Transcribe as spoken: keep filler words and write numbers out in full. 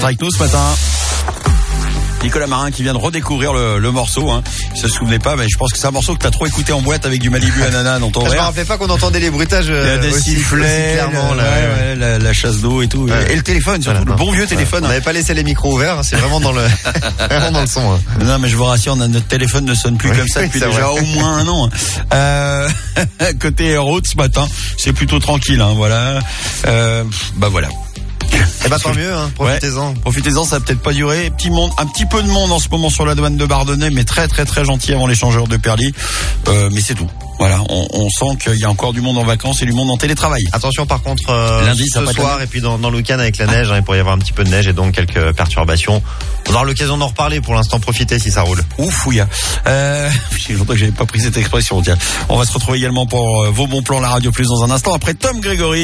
avec nous ce matin. Nicolas Marin qui vient de redécouvrir le, le morceau, hein. Il se souvenait pas, mais je pense que c'est un morceau que t'as trop écouté en boîte avec du Malibu Ananas dans ton verre. Je me rappelais pas qu'on entendait les bruitages euh, des aussi, sifflets, aussi clairement, ouais, là, ouais. ouais, la, la chasse d'eau et tout, ouais. Et le téléphone, surtout voilà, le bon vieux téléphone. On n'avait pas laissé les micros ouverts, c'est vraiment dans le, vraiment dans le son. Hein. Non, mais je vous rassure, notre téléphone ne sonne plus oui, comme ça depuis déjà vrai. Au moins un an. Euh, côté route ce matin, c'est plutôt tranquille, hein, voilà. Euh, bah voilà. Eh bah tant mieux, hein, profitez-en. Ouais, profitez-en, ça va peut-être pas durer. Petit monde, un petit peu de monde en ce moment sur la douane de Bardonnay, mais très très très gentil avant l'échangeur de Perly. Euh, mais c'est tout. Voilà, on, on sent qu'il y a encore du monde en vacances et du monde en télétravail. Attention par contre, euh, lundi, ce soir et puis dans, dans le week-end avec la neige, hein, il pourrait y avoir un petit peu de neige et donc quelques perturbations. On aura l'occasion d'en reparler. Pour l'instant, profitez si ça roule. Ouf, ouïa. Euh, j'ai longtemps que j'avais pas pris cette expression. Tiens, on va se retrouver également pour euh, vos bons plans la Radio Plus dans un instant après Tom Grégory.